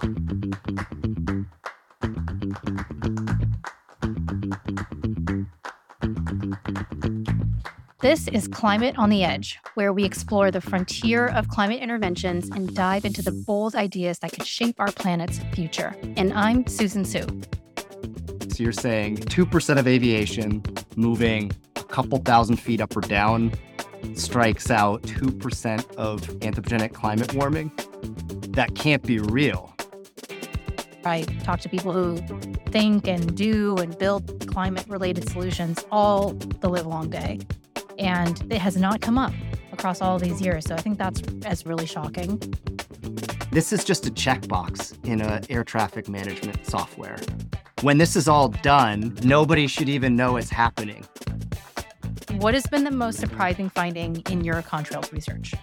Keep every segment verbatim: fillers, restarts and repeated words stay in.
This is Climate on the Edge, where we explore the frontier of climate interventions and dive into the bold ideas that could shape our planet's future. And I'm Susan Su. So you're saying two percent of aviation moving a couple thousand feet up or down strikes out two percent of anthropogenic climate warming? That can't be real. I talk to people who think and do and build climate-related solutions all the live long day. And it has not come up across all these years. So I think that's, that's really shocking. This is just a checkbox in an air traffic management software. When this is all done, nobody should even know it's happening. What has been the most surprising finding in your contrails research?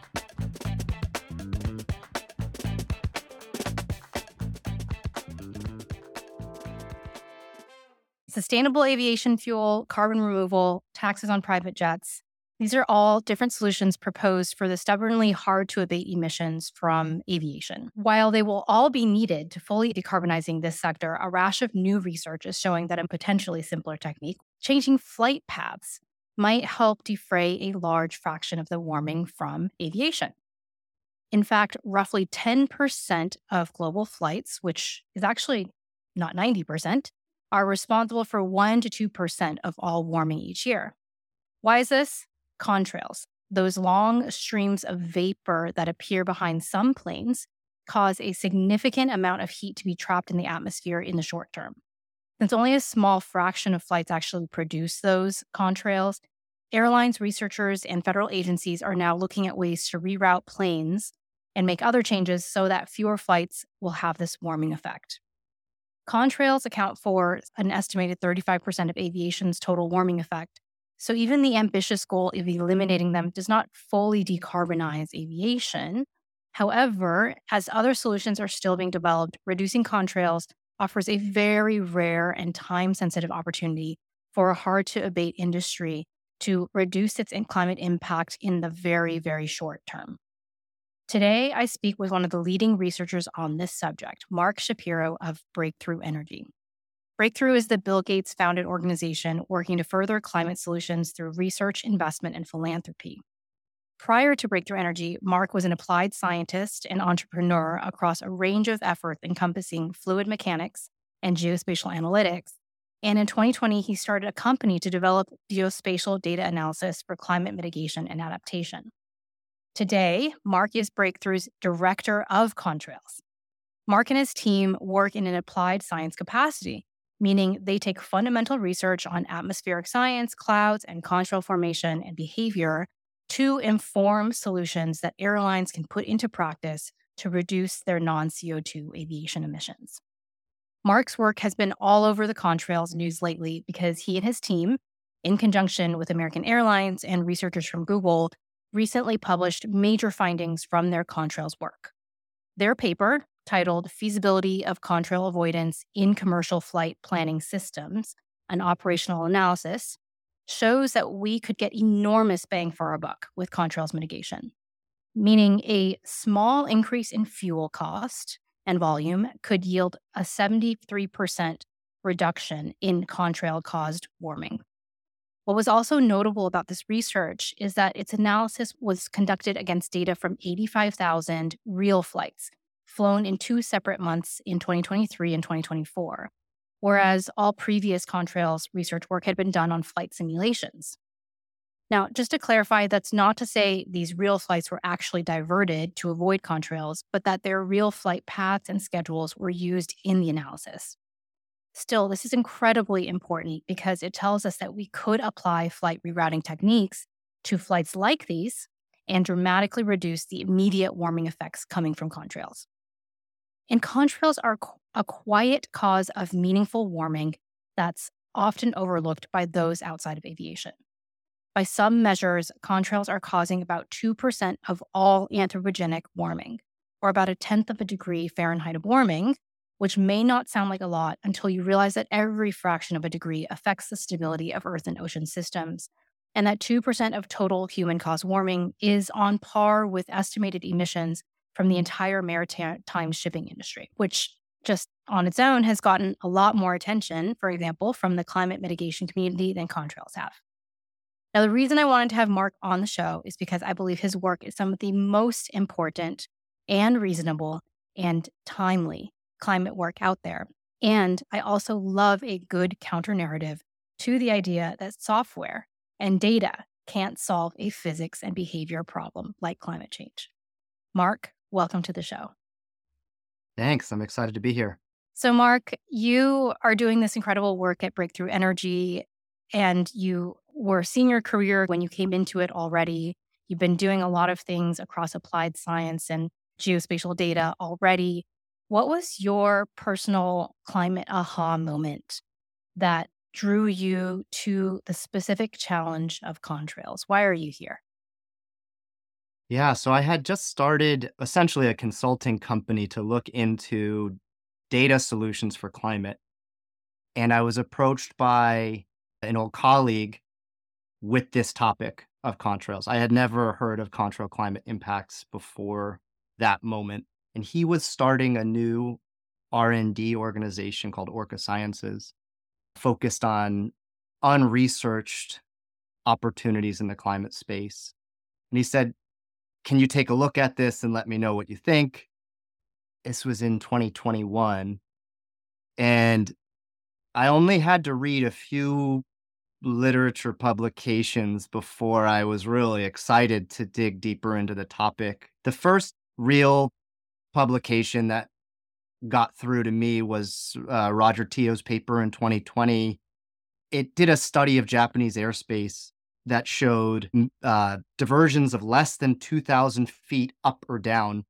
Sustainable aviation fuel, carbon removal, taxes on private jets. These are all different solutions proposed for the stubbornly hard to abate emissions from aviation. While they will all be needed to fully decarbonizing this sector, a rash of new research is showing that a potentially simpler technique, changing flight paths, might help defray a large fraction of the warming from aviation. In fact, roughly ten percent of global flights, which is actually not ninety percent, are responsible for one to two percent of all warming each year. Why is this? Contrails, those long streams of vapor that appear behind some planes, cause a significant amount of heat to be trapped in the atmosphere in the short term. Since only a small fraction of flights actually produce those contrails, airlines, researchers, and federal agencies are now looking at ways to reroute planes and make other changes so that fewer flights will have this warming effect. Contrails account for an estimated thirty-five percent of aviation's total warming effect. So even the ambitious goal of eliminating them does not fully decarbonize aviation. However, as other solutions are still being developed, reducing contrails offers a very rare and time-sensitive opportunity for a hard-to-abate industry to reduce its climate impact in the very, very short term. Today, I speak with one of the leading researchers on this subject, Mark Shapiro of Breakthrough Energy. Breakthrough is the Bill Gates founded organization working to further climate solutions through research, investment, and philanthropy. Prior to Breakthrough Energy, Mark was an applied scientist and entrepreneur across a range of efforts encompassing fluid mechanics and geospatial analytics. And in twenty twenty, he started a company to develop geospatial data analysis for climate mitigation and adaptation. Today, Mark is Breakthrough's director of contrails. Mark and his team work in an applied science capacity, meaning they take fundamental research on atmospheric science, clouds, and contrail formation and behavior to inform solutions that airlines can put into practice to reduce their non-C O two aviation emissions. Mark's work has been all over the contrails news lately because he and his team, in conjunction with American Airlines and researchers from Google, recently published major findings from their contrails work. Their paper, titled Feasibility of Contrail Avoidance in Commercial Flight Planning Systems, an Operational Analysis, shows that we could get enormous bang for our buck with contrails mitigation, meaning a small increase in fuel cost and volume could yield a seventy-three percent reduction in contrail-caused warming. What was also notable about this research is that its analysis was conducted against data from eighty-five thousand real flights flown in two separate months in twenty twenty-three and twenty twenty-four, whereas all previous contrails research work had been done on flight simulations. Now, just to clarify, that's not to say these real flights were actually diverted to avoid contrails, but that their real flight paths and schedules were used in the analysis. Still, this is incredibly important because it tells us that we could apply flight rerouting techniques to flights like these and dramatically reduce the immediate warming effects coming from contrails. And contrails are a quiet cause of meaningful warming that's often overlooked by those outside of aviation. By some measures, contrails are causing about two percent of all anthropogenic warming, or about a tenth of a degree Fahrenheit of warming, which may not sound like a lot until you realize that every fraction of a degree affects the stability of Earth and ocean systems, and that two percent of total human-caused warming is on par with estimated emissions from the entire maritime shipping industry, which just on its own has gotten a lot more attention, for example, from the climate mitigation community than contrails have. Now, the reason I wanted to have Mark on the show is because I believe his work is some of the most important and reasonable and timely climate work out there. And I also love a good counter narrative to the idea that software and data can't solve a physics and behavior problem like climate change. Mark, welcome to the show. Thanks. I'm excited to be here. So, Mark, you are doing this incredible work at Breakthrough Energy, and you were seeing your career when you came into it already. You've been doing a lot of things across applied science and geospatial data already. What was your personal climate aha moment that drew you to the specific challenge of contrails? Why are you here? Yeah, so I had just started essentially a consulting company to look into data solutions for climate. And I was approached by an old colleague with this topic of contrails. I had never heard of contrail climate impacts before that moment. And he was starting a new R and D organization called Orca Sciences, focused on unresearched opportunities in the climate space. And he said, can you take a look at this and let me know what you think? This was in twenty twenty-one. And I only had to read a few literature publications before I was really excited to dig deeper into the topic. The first real publication that got through to me was uh, Roger Teo's paper in twenty twenty. It did a study of Japanese airspace that showed uh, diversions of less than two thousand feet up or down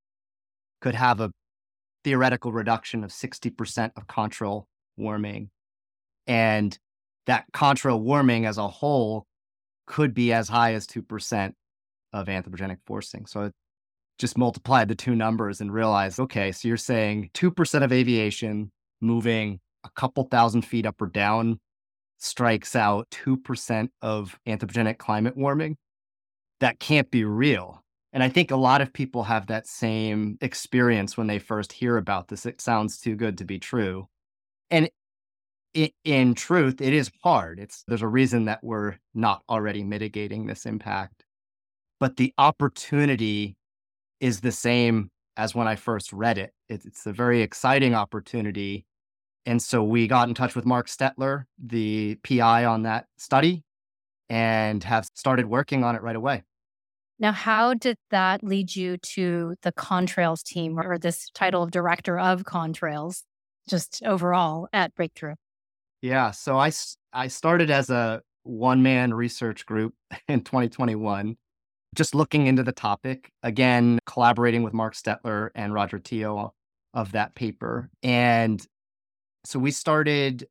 could have a theoretical reduction of sixty percent of contrail warming. And that contrail warming as a whole could be as high as two percent of anthropogenic forcing. So it just multiplied the two numbers and realized, okay, so you're saying two percent of aviation moving a couple thousand feet up or down strikes out two percent of anthropogenic climate warming. That can't be real. And I think a lot of people have that same experience when they first hear about this. It sounds too good to be true. And it, in truth, it is hard. It's there's a reason that we're not already mitigating this impact. But the opportunity is the same as when I first read it. It's, it's a very exciting opportunity. And so we got in touch with Mark Stettler, the P I on that study, and have started working on it right away. Now, how did that lead you to the Contrails team or this title of director of Contrails, just overall at Breakthrough? Yeah, so I, I started as a one-man research group in twenty twenty-one, just looking into the topic, again, collaborating with Mark Stettler and Roger Teo of that paper. And so we started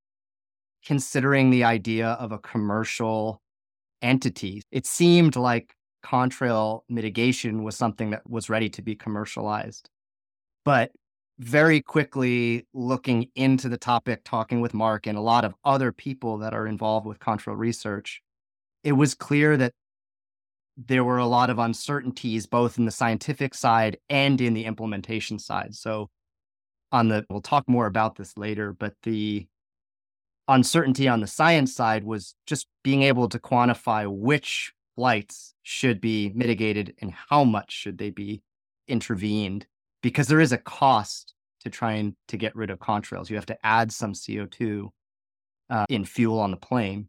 considering the idea of a commercial entity. It seemed like contrail mitigation was something that was ready to be commercialized. But very quickly looking into the topic, talking with Mark and a lot of other people that are involved with contrail research, it was clear that there were a lot of uncertainties, both in the scientific side and in the implementation side. So on the, we'll talk more about this later, but the uncertainty on the science side was just being able to quantify which flights should be mitigated and how much should they be intervened, because there is a cost to trying to get rid of contrails. You have to add some C O two uh, in fuel on the plane.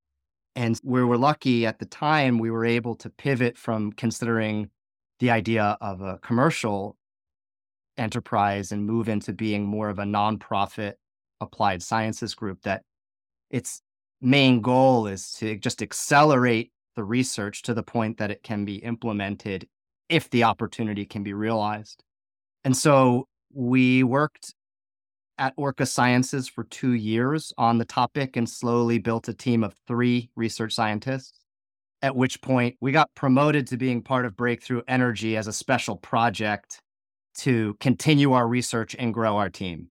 And we were lucky at the time, we were able to pivot from considering the idea of a commercial enterprise and move into being more of a nonprofit applied sciences group that its main goal is to just accelerate the research to the point that it can be implemented if the opportunity can be realized. And so we worked at Orca Sciences for two years on the topic and slowly built a team of three research scientists, at which point we got promoted to being part of Breakthrough Energy as a special project to continue our research and grow our team.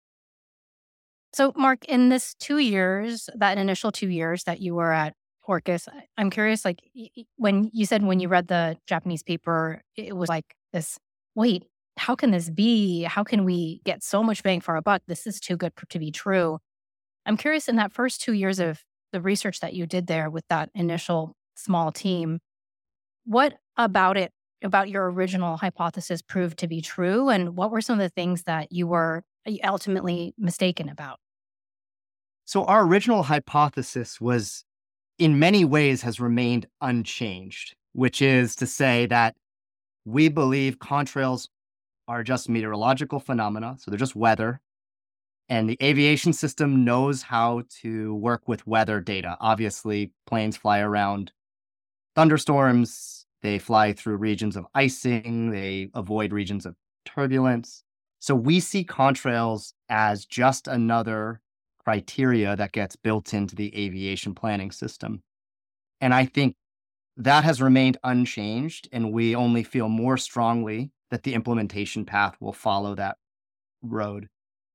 So, Mark, in this two years, that initial two years that you were at Orcas, I'm curious, like when you said when you read the Japanese paper, it was like this wait, how can this be? How can we get so much bang for our buck? This is too good for, to be true. I'm curious, in that first two years of the research that you did there with that initial small team, what about it, about your original hypothesis proved to be true? And what were some of the things that you were ultimately mistaken about? So our original hypothesis was, in many ways, has remained unchanged, which is to say that we believe contrails are just meteorological phenomena. So they're just weather. And the aviation system knows how to work with weather data. Obviously, planes fly around thunderstorms, they fly through regions of icing, they avoid regions of turbulence. So we see contrails as just another criteria that gets built into the aviation planning system. And I think that has remained unchanged, and we only feel more strongly that the implementation path will follow that road.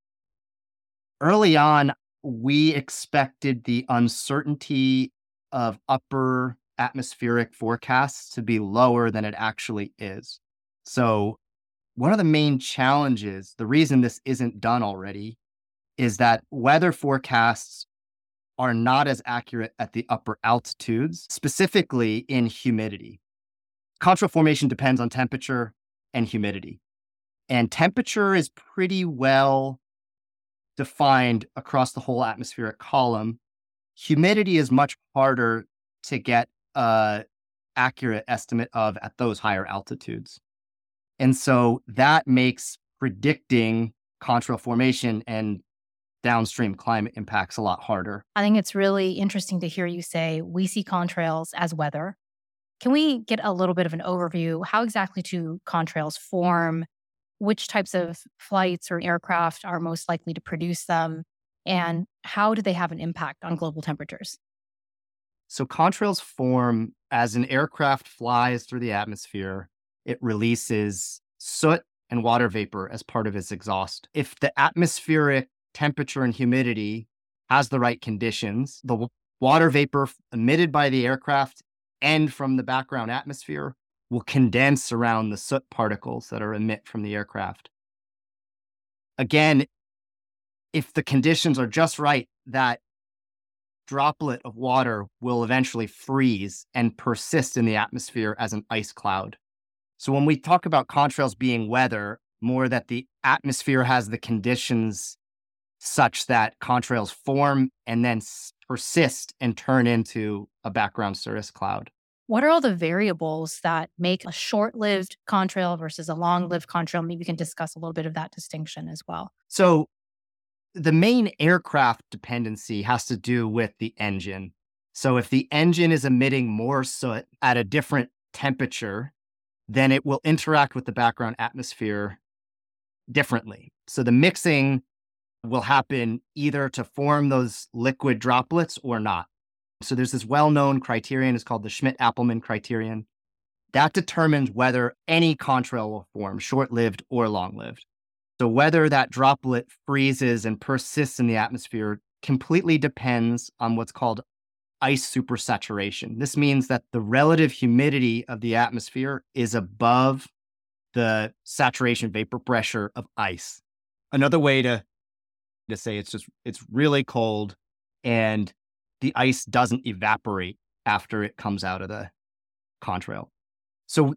Early on, we expected the uncertainty of upper atmospheric forecasts to be lower than it actually is. So one of the main challenges, the reason this isn't done already, is that weather forecasts are not as accurate at the upper altitudes, specifically in humidity. Contrail formation depends on temperature and humidity. And temperature is pretty well defined across the whole atmospheric column. Humidity is much harder to get an accurate estimate of at those higher altitudes. And so that makes predicting contrail formation and downstream climate impacts a lot harder. I think it's really interesting to hear you say we see contrails as weather. Can we get a little bit of an overview? How exactly do contrails form? Which types of flights or aircraft are most likely to produce them? And how do they have an impact on global temperatures? So contrails form as an aircraft flies through the atmosphere. It releases soot and water vapor as part of its exhaust. If the atmospheric temperature and humidity has the right conditions, the w- water vapor emitted by the aircraft and from the background atmosphere will condense around the soot particles that are emit from the aircraft. Again, if the conditions are just right, that droplet of water will eventually freeze and persist in the atmosphere as an ice cloud. So when we talk about contrails being weather, more that the atmosphere has the conditions such that contrails form and then s- persist and turn into a background cirrus cloud. What are all the variables that make a short-lived contrail versus a long-lived contrail? Maybe we can discuss a little bit of that distinction as well. So the main aircraft dependency has to do with the engine. So if the engine is emitting more soot at a different temperature, then it will interact with the background atmosphere differently. So the mixing will happen either to form those liquid droplets or not. So there's this well-known criterion, it's called the Schmidt-Appelman criterion. That determines whether any contrail will form, short-lived or long-lived. So whether that droplet freezes and persists in the atmosphere completely depends on what's called ice supersaturation. This means that the relative humidity of the atmosphere is above the saturation vapor pressure of ice. Another way to, to say it's just, it's really cold and the ice doesn't evaporate after it comes out of the contrail. So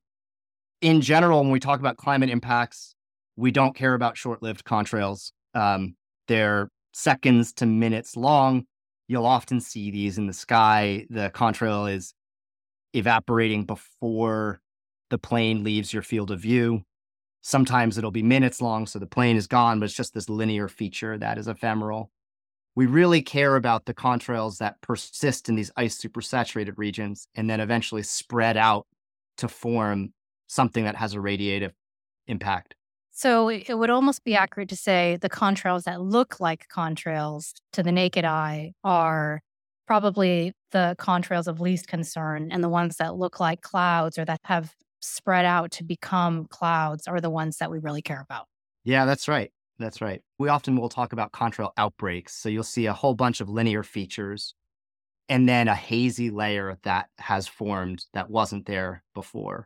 in general, when we talk about climate impacts, we don't care about short-lived contrails. Um, they're seconds to minutes long. You'll often see these in the sky. The contrail is evaporating before the plane leaves your field of view. Sometimes it'll be minutes long, so the plane is gone, but it's just this linear feature that is ephemeral. We really care about the contrails that persist in these ice supersaturated regions and then eventually spread out to form something that has a radiative impact. So it it would almost be accurate to say the contrails that look like contrails to the naked eye are probably the contrails of least concern, and the ones that look like clouds or that have spread out to become clouds are the ones that we really care about. Yeah, that's right. That's right. We often will talk about contrail outbreaks. So you'll see a whole bunch of linear features and then a hazy layer that has formed that wasn't there before.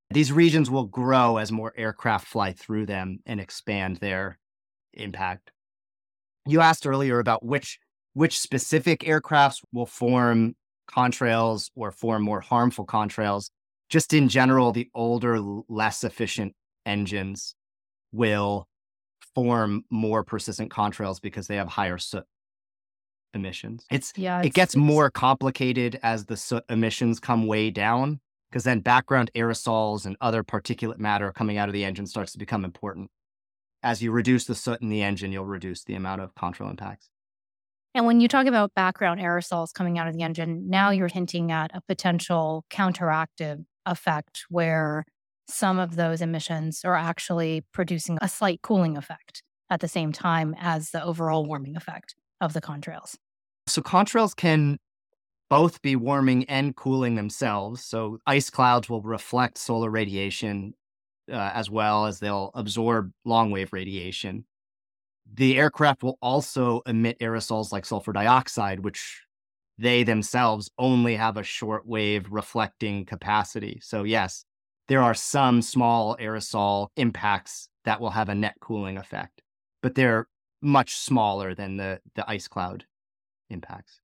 These regions will grow as more aircraft fly through them and expand their impact. You asked earlier about which which specific aircrafts will form contrails or form more harmful contrails. Just in general, the older, less efficient engines will form more persistent contrails because they have higher soot emissions. It's Yeah, it it's, gets it's more complicated as the soot emissions come way down, because then background aerosols and other particulate matter coming out of the engine starts to become important. As you reduce the soot in the engine, you'll reduce the amount of contrail impacts. And when you talk about background aerosols coming out of the engine, now you're hinting at a potential counteractive effect where some of those emissions are actually producing a slight cooling effect at the same time as the overall warming effect of the contrails. So contrails can both be warming and cooling themselves. So ice clouds will reflect solar radiation uh, as well as they'll absorb long wave radiation. The aircraft will also emit aerosols like sulfur dioxide, which they themselves only have a short wave reflecting capacity. So yes, there are some small aerosol impacts that will have a net cooling effect, but they're much smaller than the, the ice cloud impacts.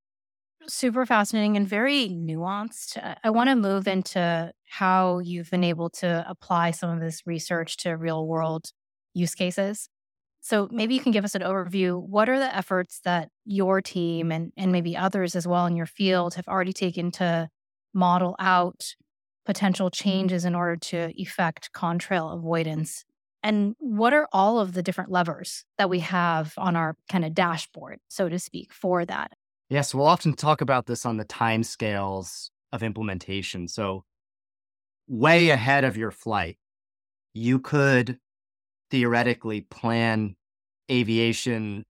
Super fascinating and very nuanced. Uh, I want to move into how you've been able to apply some of this research to real world use cases. So maybe you can give us an overview. What are the efforts that your team and, and maybe others as well in your field have already taken to model out potential changes in order to effect contrail avoidance? And what are all of the different levers that we have on our kind of dashboard, so to speak, for that? Yes, we'll often talk about this on the timescales of implementation. So way ahead of your flight, you could theoretically plan aviation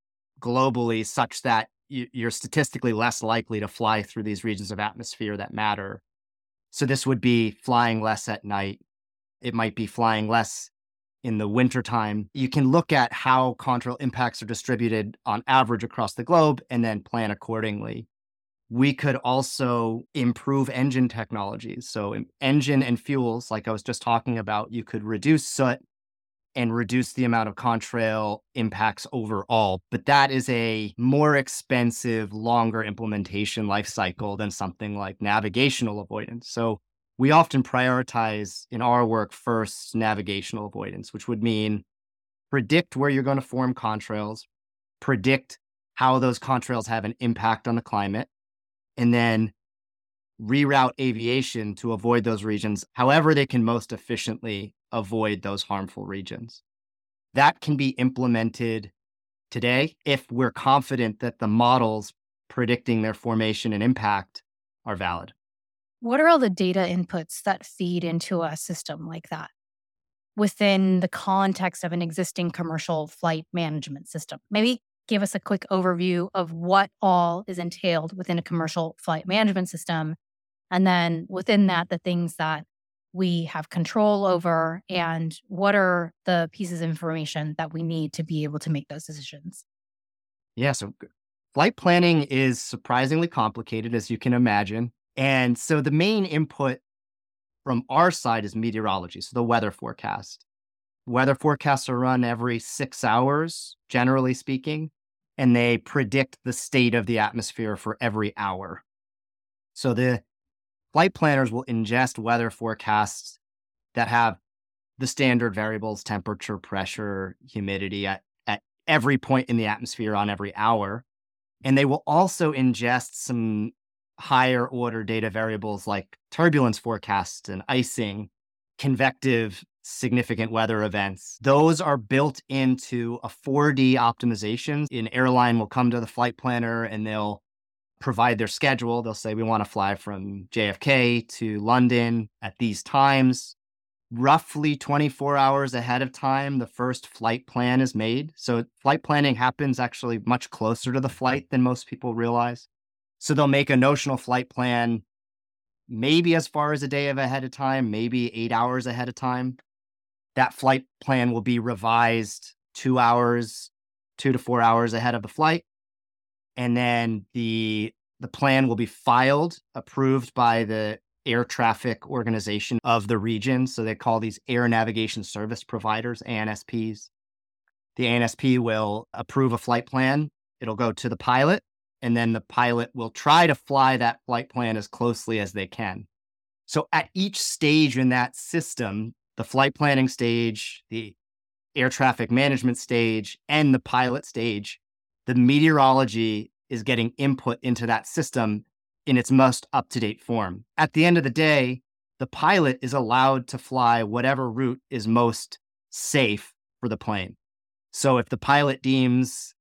globally such that you, you're statistically less likely to fly through these regions of atmosphere that matter. So this would be flying less at night. It might be flying less in the wintertime. You can look at how contrail impacts are distributed on average across the globe and then plan accordingly. We could also improve engine technologies. So engine and fuels, like I was just talking about, you could reduce soot and reduce the amount of contrail impacts overall. But that is a more expensive, longer implementation life cycle than something like navigational avoidance. So we often prioritize in our work first navigational avoidance, which would mean predict where you're going to form contrails, predict how those contrails have an impact on the climate, and then reroute aviation to avoid those regions however they can most efficiently avoid those harmful regions. That can be implemented today if we're confident that the models predicting their formation and impact are valid. What are all the data inputs that feed into a system like that within the context of an existing commercial flight management system? Maybe give us a quick overview of what all is entailed within a commercial flight management system. And then within that, the things that we have control over and what are the pieces of information that we need to be able to make those decisions? Yeah, so flight planning is surprisingly complicated, as you can imagine. And so the main input from our side is meteorology, so the weather forecast. Weather forecasts are run every six hours, generally speaking, and they predict the state of the atmosphere for every hour. So the flight planners will ingest weather forecasts that have the standard variables, temperature, pressure, humidity at, at every point in the atmosphere on every hour. And they will also ingest some higher order data variables like turbulence forecasts and icing, convective significant weather events. Those are built into a four D optimization. An airline will come to the flight planner and they'll provide their schedule. They'll say, we want to fly from J F K to London at these times. Roughly twenty-four hours ahead of time, the first flight plan is made. So flight planning happens actually much closer to the flight than most people realize. So they'll make a notional flight plan maybe as far as a day of ahead of time, maybe eight hours ahead of time. That flight plan will be revised two hours, two to four hours ahead of the flight. And then the, the plan will be filed, approved by the air traffic organization of the region. So they call these air navigation service providers, A N S Ps. The A N S P will approve a flight plan. It'll go to the pilot, and then the pilot will try to fly that flight plan as closely as they can. So at each stage in that system, the flight planning stage, the air traffic management stage, and the pilot stage, the meteorology is getting input into that system in its most up-to-date form. At the end of the day, the pilot is allowed to fly whatever route is most safe for the plane. So if the pilot deems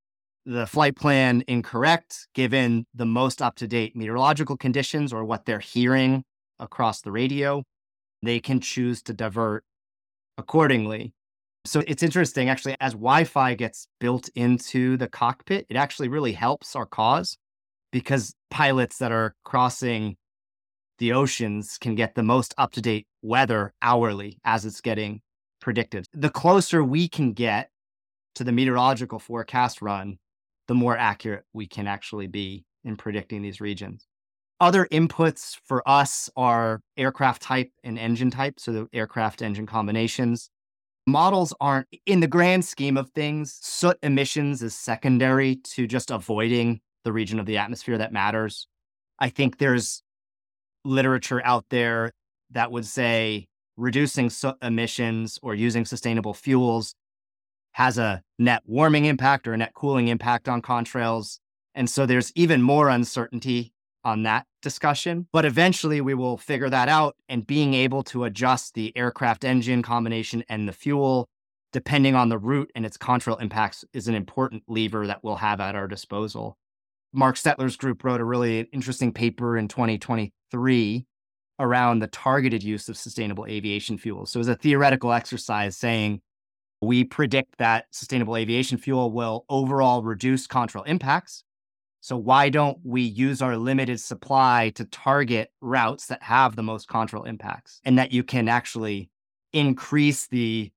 the flight plan incorrect, given the most up-to-date meteorological conditions or what they're hearing across the radio, they can choose to divert accordingly. So it's interesting, actually, as Wi-Fi gets built into the cockpit, it actually really helps our cause because pilots that are crossing the oceans can get the most up-to-date weather hourly as it's getting predicted. The closer we can get to the meteorological forecast run, the more accurate we can actually be in predicting these regions. Other inputs for us are aircraft type and engine type, so the aircraft engine combinations. Models aren't, in the grand scheme of things, soot emissions is secondary to just avoiding the region of the atmosphere that matters. I think there's literature out there that would say reducing soot emissions or using sustainable fuels has a net warming impact or a net cooling impact on contrails. And so there's even more uncertainty on that discussion. But eventually we will figure that out, and being able to adjust the aircraft engine combination and the fuel, depending on the route and its contrail impacts, is an important lever that we'll have at our disposal. Mark Stettler's group wrote a really interesting paper in twenty twenty-three around the targeted use of sustainable aviation fuel. So it was a theoretical exercise saying, we predict that sustainable aviation fuel will overall reduce contrail impacts. So why don't we use our limited supply to target routes that have the most contrail impacts, and that you can actually increase the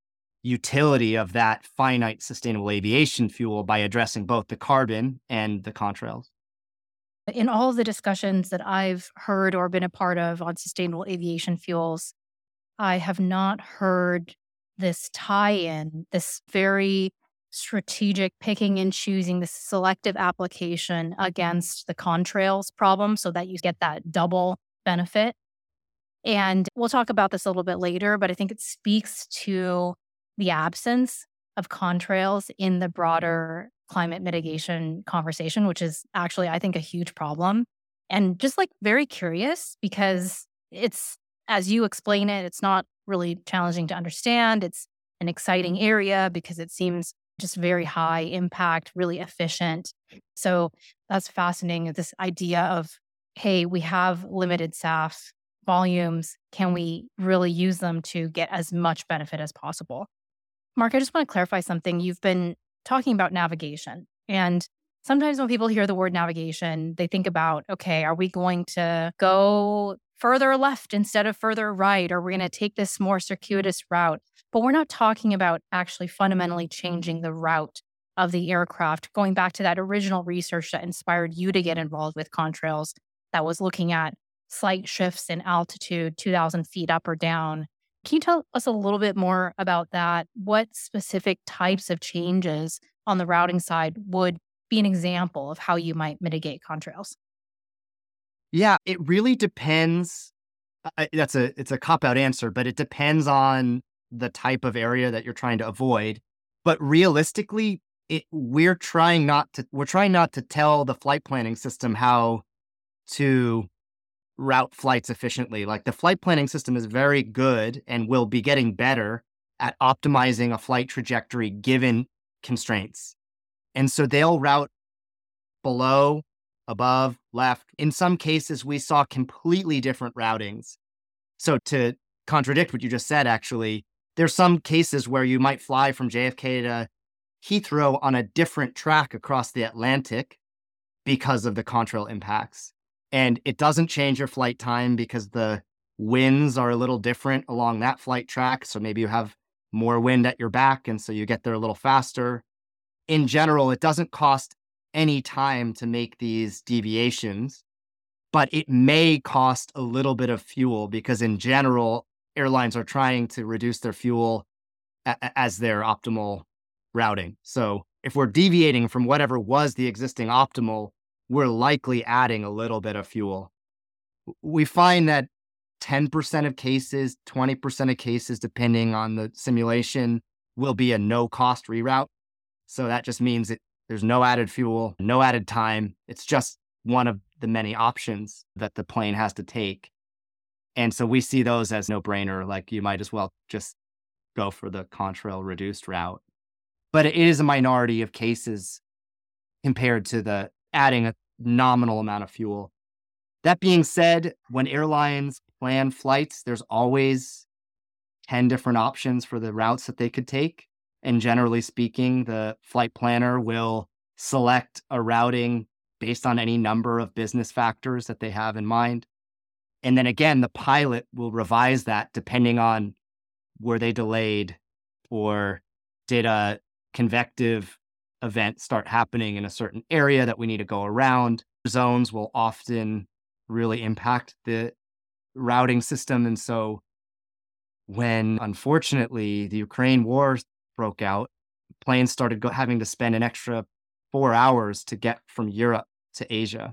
utility of that finite sustainable aviation fuel by addressing both the carbon and the contrails. In all of the discussions that I've heard or been a part of on sustainable aviation fuels, I have not heard this tie-in, this very strategic picking and choosing, the selective application against the contrails problem so that you get that double benefit. And we'll talk about this a little bit later, but I think it speaks to the absence of contrails in the broader climate mitigation conversation, which is actually, I think, a huge problem. And just like very curious because it's, as you explain it, it's not really challenging to understand. It's an exciting area because it seems just very high impact, really efficient. So that's fascinating. This idea of, hey, we have limited S A F volumes. Can we really use them to get as much benefit as possible? Mark, I just want to clarify something. You've been talking about navigation. And sometimes when people hear the word navigation, they think about, okay, are we going to go further left instead of further right? Or we're going to take this more circuitous route? But we're not talking about actually fundamentally changing the route of the aircraft, going back to that original research that inspired you to get involved with contrails that was looking at slight shifts in altitude, two thousand feet up or down. Can you tell us a little bit more about that? What specific types of changes on the routing side would be an example of how you might mitigate contrails? Yeah, it really depends. Uh, that's a it's a cop-out answer, but it depends on the type of area that you're trying to avoid. But realistically, it, we're trying not to we're trying not to tell the flight planning system how to route flights efficiently. Like the flight planning system is very good and will be getting better at optimizing a flight trajectory given constraints. And so they'll route below, above, left. In some cases, we saw completely different routings. So to contradict what you just said, actually, there's some cases where you might fly from J F K to Heathrow on a different track across the Atlantic because of the contrail impacts. And it doesn't change your flight time because the winds are a little different along that flight track. So maybe you have more wind at your back, and so you get there a little faster. In general, it doesn't cost any time to make these deviations, but it may cost a little bit of fuel because in general, airlines are trying to reduce their fuel a- as their optimal routing. So if we're deviating from whatever was the existing optimal, we're likely adding a little bit of fuel. We find that ten percent of cases, twenty percent of cases, depending on the simulation, will be a no-cost reroute. So that just means that there's no added fuel, no added time. It's just one of the many options that the plane has to take. And so we see those as no-brainer, like you might as well just go for the Contrail reduced route. But it is a minority of cases compared to the adding a nominal amount of fuel. That being said, when airlines plan flights, there's always ten different options for the routes that they could take. And generally speaking, the flight planner will select a routing based on any number of business factors that they have in mind. And then again, the pilot will revise that depending on were they delayed or did a convective event start happening in a certain area that we need to go around. Zones will often really impact the routing system. And so when, unfortunately, the Ukraine war broke out, planes started go- having to spend an extra four hours to get from Europe to Asia.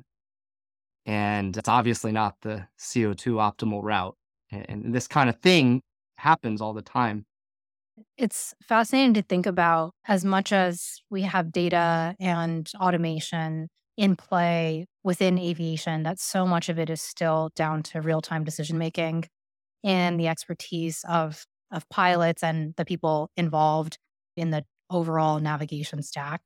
And it's obviously not the C O two optimal route. And, and this kind of thing happens all the time. It's fascinating to think about as much as we have data and automation in play within aviation, that so much of it is still down to real-time decision making and the expertise of of pilots and the people involved in the overall navigation stack.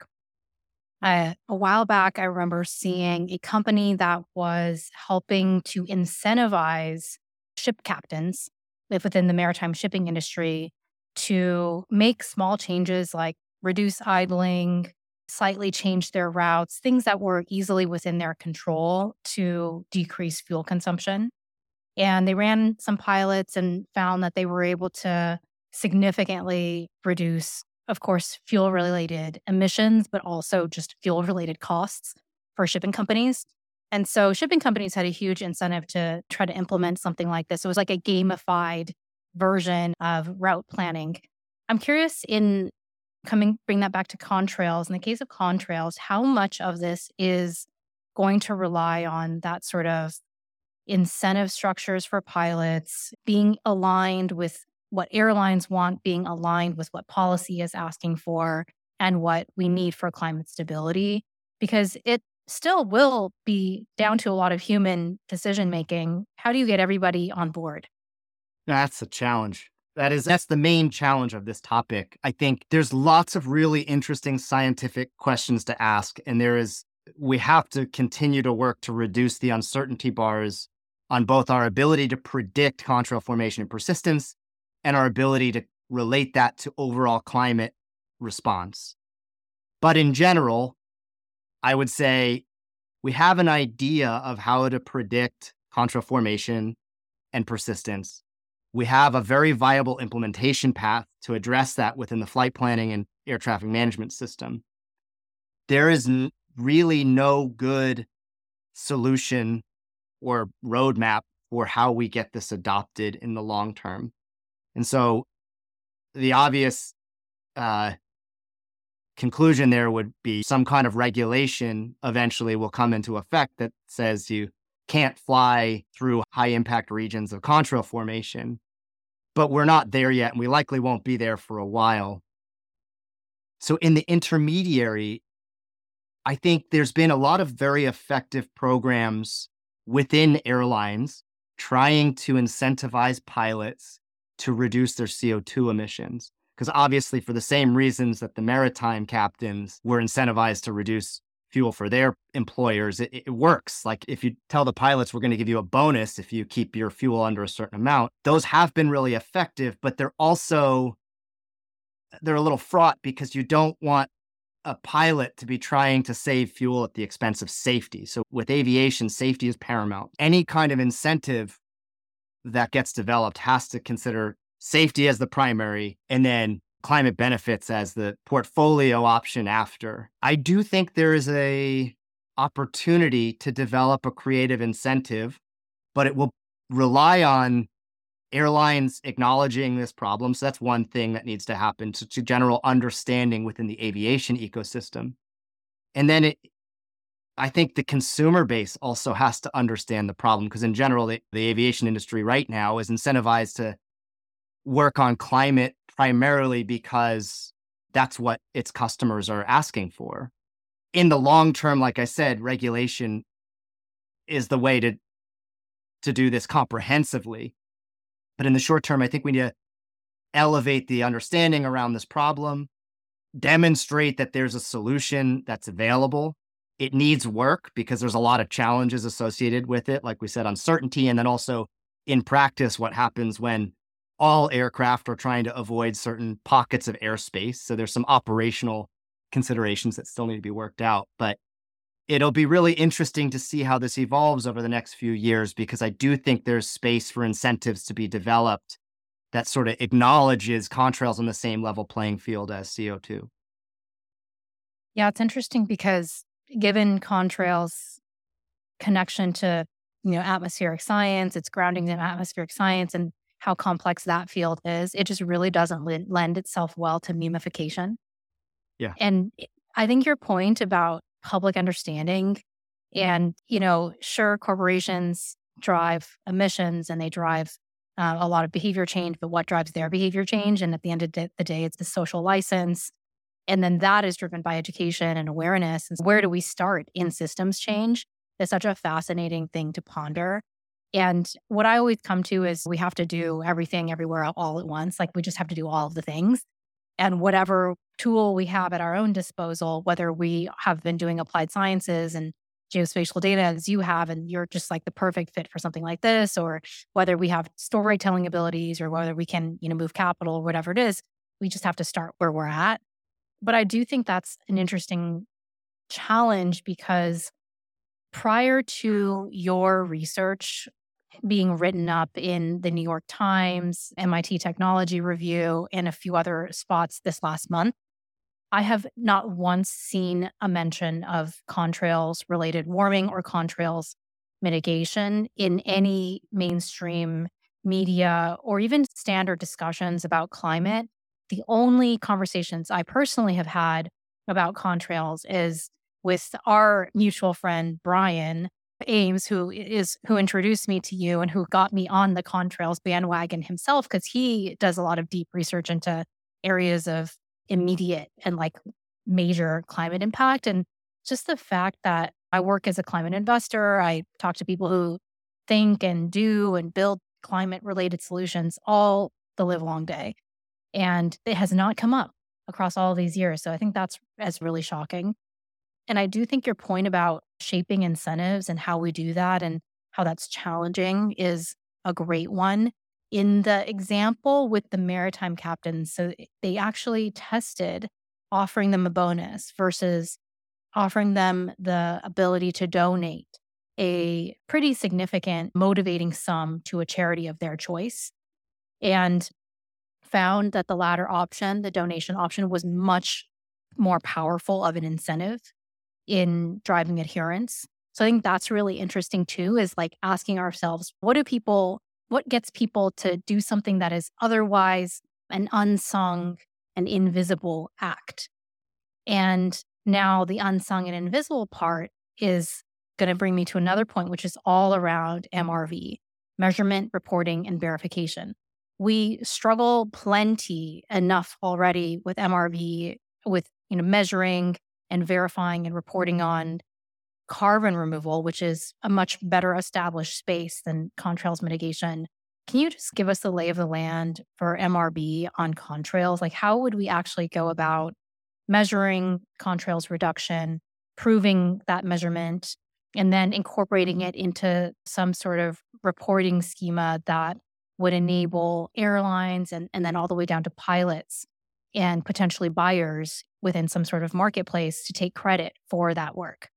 Uh, a while back, I remember seeing a company that was helping to incentivize ship captains within the maritime shipping industry to make small changes like reduce idling, slightly change their routes, things that were easily within their control to decrease fuel consumption. And they ran some pilots and found that they were able to significantly reduce, of course, fuel related emissions, but also just fuel related costs for shipping companies. And so shipping companies had a huge incentive to try to implement something like this. It was like a gamified version of route planning. I'm curious in coming, bring that back to contrails. In the case of contrails, how much of this is going to rely on that sort of incentive structures for pilots, being aligned with what airlines want, being aligned with what policy is asking for, and what we need for climate stability? Because it still will be down to a lot of human decision making. How do you get everybody on board? That's a challenge. That is, that's the main challenge of this topic. I think there's lots of really interesting scientific questions to ask. And there is, we have to continue to work to reduce the uncertainty bars on both our ability to predict contrail formation and persistence and our ability to relate that to overall climate response. But in general, I would say we have an idea of how to predict contrail formation and persistence. We have a very viable implementation path to address that within the flight planning and air traffic management system. There is n- really no good solution or roadmap for how we get this adopted in the long term. And so the obvious uh, conclusion there would be some kind of regulation eventually will come into effect that says you can't fly through high impact regions of contrail formation. But we're not there yet, and we likely won't be there for a while. So in the intermediary, I think there's been a lot of very effective programs within airlines trying to incentivize pilots to reduce their C O two emissions. Because obviously, for the same reasons that the maritime captains were incentivized to reduce fuel for their employers, it, it works. Like if you tell the pilots, we're going to give you a bonus if you keep your fuel under a certain amount, those have been really effective, but they're also, they're a little fraught because you don't want a pilot to be trying to save fuel at the expense of safety. So with aviation, safety is paramount. Any kind of incentive that gets developed has to consider safety as the primary and then climate benefits as the portfolio option after. I do think there is a opportunity to develop a creative incentive, but it will rely on airlines acknowledging this problem. So that's one thing that needs to happen to, to general understanding within the aviation ecosystem. And then it, I think the consumer base also has to understand the problem because in general, the, the aviation industry right now is incentivized to work on climate primarily because that's what its customers are asking for. In the long term, like I said, regulation is the way to, to do this comprehensively. But in the short term, I think we need to elevate the understanding around this problem, demonstrate that there's a solution that's available. It needs work because there's a lot of challenges associated with it. Like we said, uncertainty, and then also in practice, what happens when all aircraft are trying to avoid certain pockets of airspace. So there's some operational considerations that still need to be worked out. But it'll be really interesting to see how this evolves over the next few years, because I do think there's space for incentives to be developed that sort of acknowledges contrails on the same level playing field as C O two. Yeah, it's interesting because given contrails' connection to, you know, atmospheric science, its grounding in atmospheric science and how complex that field is, it just really doesn't lend, lend itself well to memification. Yeah. And I think your point about public understanding and, you know, sure, corporations drive emissions and they drive uh, a lot of behavior change, but what drives their behavior change? And at the end of the day, it's the social license. And then that is driven by education and awareness. And where do we start in systems change? It's such a fascinating thing to ponder. And what I always come to is we have to do everything everywhere all at once. Like we just have to do all of the things. And whatever tool we have at our own disposal, whether we have been doing applied sciences and geospatial data as you have, and you're just like the perfect fit for something like this, or whether we have storytelling abilities or whether we can, you know, move capital or whatever it is, we just have to start where we're at. But I do think that's an interesting challenge because prior to your research being written up in the New York Times, M I T Technology Review, and a few other spots this last month, I have not once seen a mention of contrails related warming or contrails mitigation in any mainstream media or even standard discussions about climate. The only conversations I personally have had about contrails is with our mutual friend, Brian Ames, who is who introduced me to you and who got me on the contrails bandwagon himself, because he does a lot of deep research into areas of immediate and like major climate impact. And just the fact that I work as a climate investor, I talk to people who think and do and build climate related solutions all the live long day. And it has not come up across all these years. So I think that's, that's really shocking. And I do think your point about shaping incentives and how we do that and how that's challenging is a great one. In the example with the maritime captains, so they actually tested offering them a bonus versus offering them the ability to donate a pretty significant motivating sum to a charity of their choice, and found that the latter option, the donation option, was much more powerful of an incentive in driving adherence. So I think that's really interesting too, is like asking ourselves, what do people, what gets people to do something that is otherwise an unsung and invisible act? And now the unsung and invisible part is going to bring me to another point, which is all around M R V, measurement, reporting, and verification. We struggle plenty enough already with M R V, with, you know, measuring and verifying and reporting on carbon removal, which is a much better established space than contrails mitigation. Can you just give us the lay of the land for M R V on contrails? Like, how would we actually go about measuring contrails reduction, proving that measurement, and then incorporating it into some sort of reporting schema that would enable airlines and, and then all the way down to pilots and potentially buyers within some sort of marketplace to take credit for that work?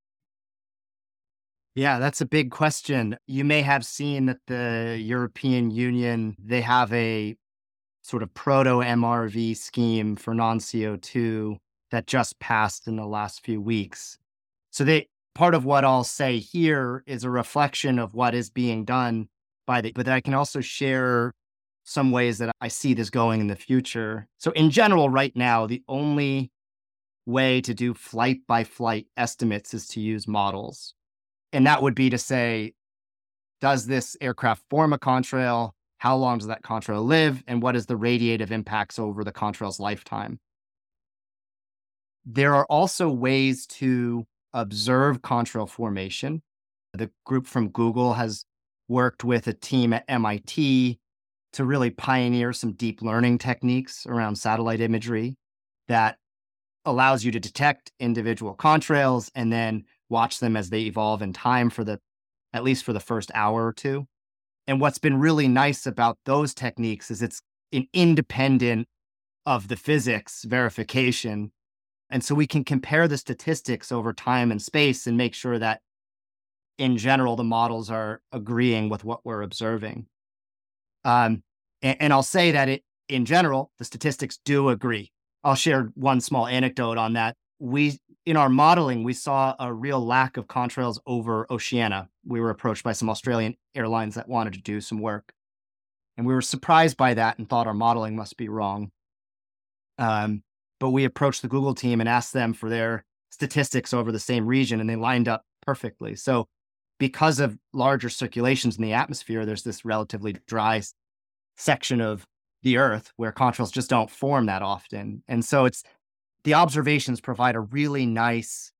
Yeah, that's a big question. You may have seen that the European Union, they have a sort of proto M R V scheme for non C O two that just passed in the last few weeks. So they part of what I'll say here is a reflection of what is being done by the, but I can also share some ways that I see this going in the future. So in general, right now, the only way to do flight by flight estimates is to use models. And that would be to say, does this aircraft form a contrail? How long does that contrail live? And what is the radiative impacts over the contrail's lifetime? There are also ways to observe contrail formation. The group from Google has worked with a team at M I T to really pioneer some deep learning techniques around satellite imagery that allows you to detect individual contrails and then watch them as they evolve in time for the, at least for the first hour or two. And what's been really nice about those techniques is it's an independent of the physics verification. And so we can compare the statistics over time and space and make sure that in general, the models are agreeing with what we're observing. Um, and, and I'll say that it, in general, the statistics do agree. I'll share one small anecdote on that. We, in our modeling, we saw a real lack of contrails over Oceania. We were approached by some Australian airlines that wanted to do some work. And we were surprised by that and thought our modeling must be wrong. Um, but we approached the Google team and asked them for their statistics over the same region, and they lined up perfectly. So because of larger circulations in the atmosphere, there's this relatively dry section of the Earth where contrails just don't form that often. And so it's the observations provide a really nice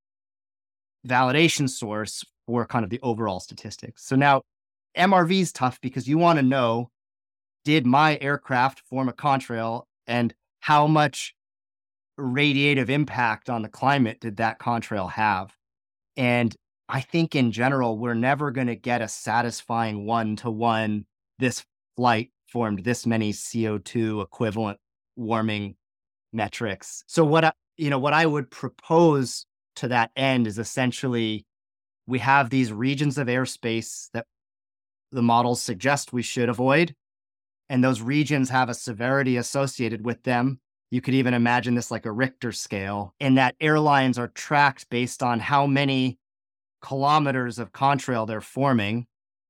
validation source for kind of the overall statistics. So now M R V is tough because you want to know, did my aircraft form a contrail and how much radiative impact on the climate did that contrail have? And I think in general, we're never going to get a satisfying one-to-one, this flight formed this many C O two equivalent warming metrics. So what I, you know, what I would propose to that end is essentially we have these regions of airspace that the models suggest we should avoid, and those regions have a severity associated with them. You could even imagine this like a Richter scale, and that airlines are tracked based on how many kilometers of contrail they're forming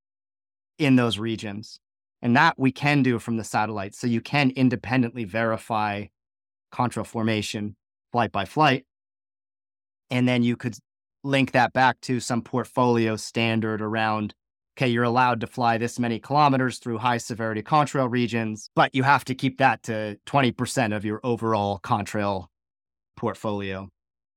in those regions. And that we can do from the satellite. So you can independently verify contrail formation flight by flight. And then you could link that back to some portfolio standard around, okay, you're allowed to fly this many kilometers through high severity contrail regions, but you have to keep that to twenty percent of your overall contrail portfolio.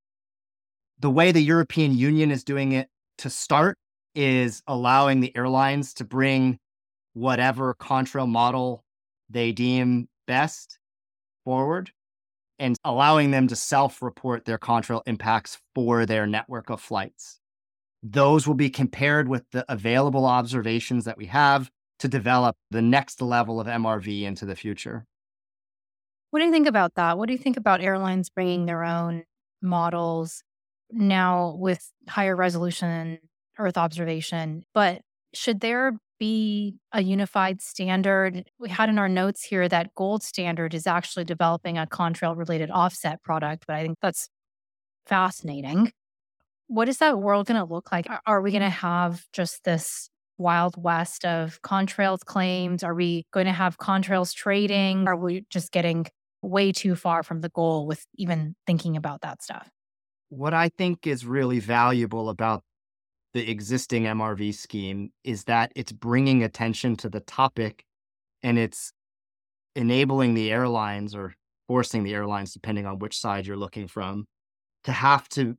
The way the European Union is doing it to start is allowing the airlines to bring whatever contrail model they deem best forward and allowing them to self-report their contrail impacts for their network of flights. Those will be compared with the available observations that we have to develop the next level of M R V into the future. What do you think about that? What do you think about airlines bringing their own models now with higher resolution Earth observation? But should there be a unified standard? We had in our notes here that Gold Standard is actually developing a contrail-related offset product, but I think that's fascinating. What is that world going to look like? Are we going to have just this wild west of contrails claims? Are we going to have contrails trading? Are we just getting way too far from the goal with even thinking about that stuff? What I think is really valuable about the existing M R V scheme is that it's bringing attention to the topic and it's enabling the airlines or forcing the airlines, depending on which side you're looking from, to have to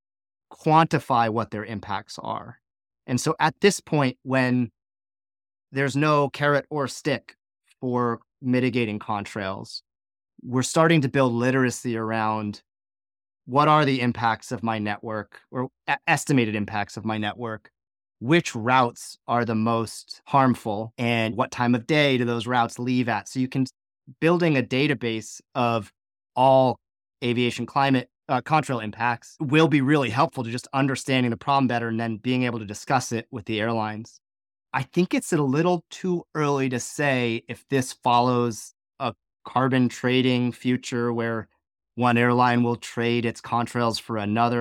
quantify what their impacts are. And so at this point, when there's no carrot or stick for mitigating contrails, we're starting to build literacy around what are the impacts of my network or a- estimated impacts of my network, which routes are the most harmful, and what time of day do those routes leave at. So you can, building a database of all aviation climate uh, contrail impacts will be really helpful to just understanding the problem better and then being able to discuss it with the airlines. I think it's a little too early to say if this follows a carbon trading future where one airline will trade its contrails for another.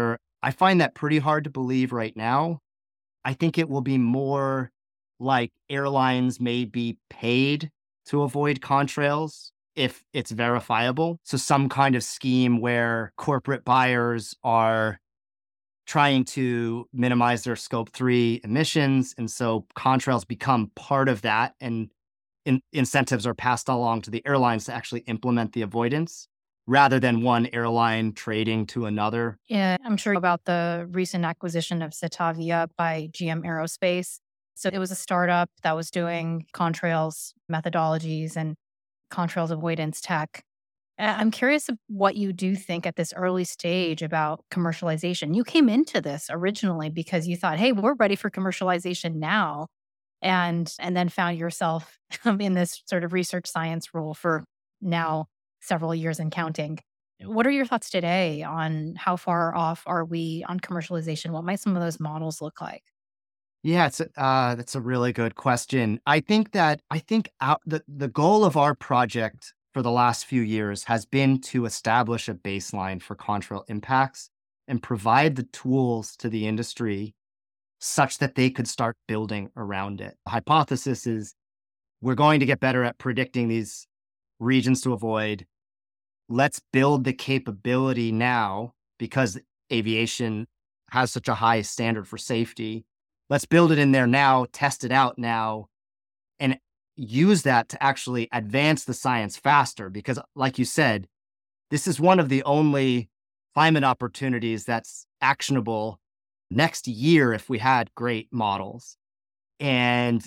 I find that pretty hard to believe right now. I think it will be more like airlines may be paid to avoid contrails if it's verifiable. So some kind of scheme where corporate buyers are trying to minimize their scope three emissions. And so contrails become part of that, and in- incentives are passed along to the airlines to actually implement the avoidance rather than one airline trading to another. Yeah, I'm sure about the recent acquisition of Cetavia by G M Aerospace. So it was a startup that was doing contrails methodologies and contrails avoidance tech. Uh, I'm curious of what you do think at this early stage about commercialization. You came into this originally because you thought, "Hey, we're ready for commercialization now," and and then found yourself in this sort of research science role for now several years and counting. What are your thoughts today on how far off are we on commercialization? What might some of those models look like? Yeah, it's a, uh, that's a really good question. I think that I think our, the the goal of our project for the last few years has been to establish a baseline for contrail impacts and provide the tools to the industry such that they could start building around it. The hypothesis is we're going to get better at predicting these regions to avoid. Let's build the capability now because aviation has such a high standard for safety. Let's build it in there now, test it out now, and use that to actually advance the science faster. Because, like you said, this is one of the only climate opportunities that's actionable next year if we had great models. And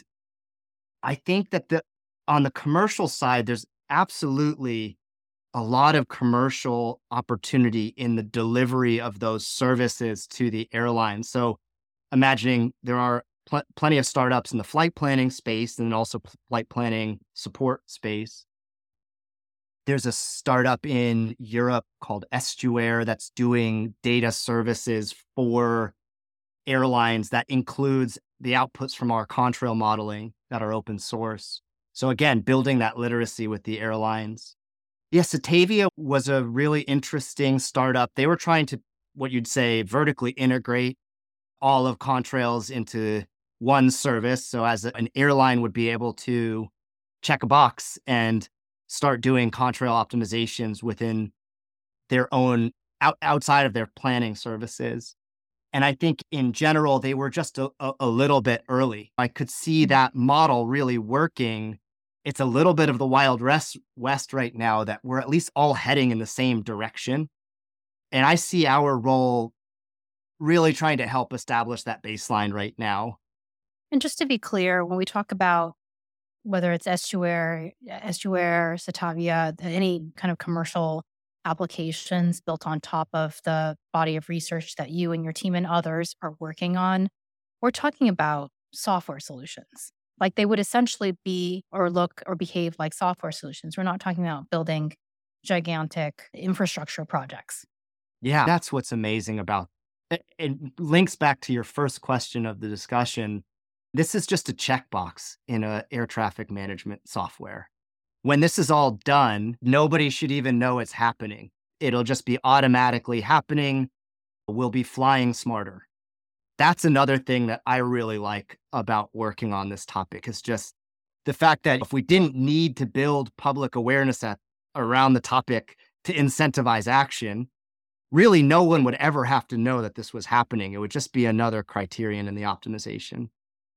I think that the on the commercial side, there's absolutely a lot of commercial opportunity in the delivery of those services to the airlines. So imagining there are pl- plenty of startups in the flight planning space and also p- flight planning support space. There's a startup in Europe called Estuaire that's doing data services for airlines that includes the outputs from our contrail modeling that are open source. So again, building that literacy with the airlines. Yes, Cetavia was a really interesting startup. They were trying to, what you'd say, vertically integrate all of contrails into one service. So as an airline would be able to check a box and start doing contrail optimizations within their own out, outside of their planning services. And I think in general, they were just a, a, a little bit early. I could see that model really working. It's a little bit of the Wild West, West right now that we're at least all heading in the same direction. And I see our role really trying to help establish that baseline right now. And just to be clear, when we talk about whether it's Estuaire, Estuaire, Cetavia, any kind of commercial applications built on top of the body of research that you and your team and others are working on, we're talking about software solutions. Like they would essentially be or look or behave like software solutions. We're not talking about building gigantic infrastructure projects. Yeah, that's what's amazing about it. It links back to your first question of the discussion. This is just a checkbox in a air traffic management software. When this is all done, nobody should even know it's happening. It'll just be automatically happening. We'll be flying smarter. That's another thing that I really like about working on this topic is just the fact that if we didn't need to build public awareness at, around the topic to incentivize action, really no one would ever have to know that this was happening. It would just be another criterion in the optimization.